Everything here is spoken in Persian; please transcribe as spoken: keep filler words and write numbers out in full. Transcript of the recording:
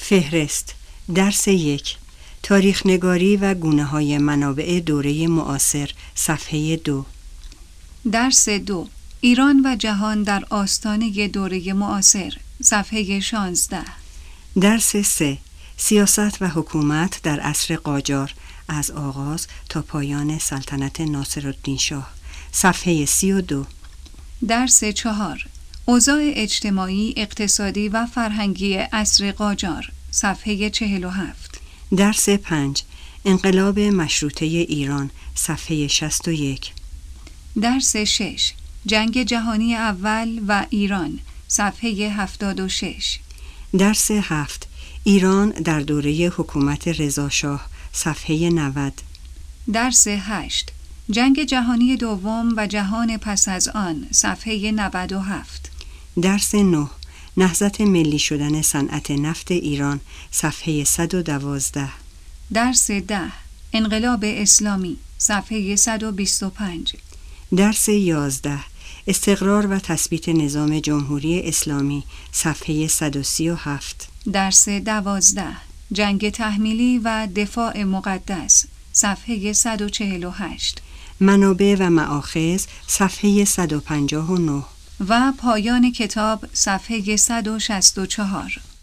فهرست درس یک تاریخ نگاری و گونه های منابع دوره معاصر صفحه دو. درس دو ایران و جهان در آستانه دوره معاصر صفحه شانزده. درس سه سیاست و حکومت در عصر قاجار از آغاز تا پایان سلطنت ناصرالدین شاه صفحه سی و دو. درس چهار اوضاع اجتماعی، اقتصادی و فرهنگی عصر قاجار صفحه چهل و هفت. درس پنج انقلاب مشروطه ایران صفحه شصت و یک. درس شش جنگ جهانی اول و ایران صفحه هفتاد و شش. درس هفت ایران در دوره حکومت رضا شاه صفحه نود. درس هشت جنگ جهانی دوم و جهان پس از آن صفحه نود و هفت. درس نه نهضت ملی شدن صنعت نفت ایران صفحه صد و دوازده. درس ده انقلاب اسلامی صفحه صد و بیست و پنج. درس یازده استقرار و تثبیت نظام جمهوری اسلامی صفحه صد و سی و هفت. درس دوازده جنگ تحمیلی و دفاع مقدس صفحه صد و چهل و هشت. منابع و مآخذ صفحه صد و پنجاه و نه. و پایان کتاب صفحه صد و شصت و چهار.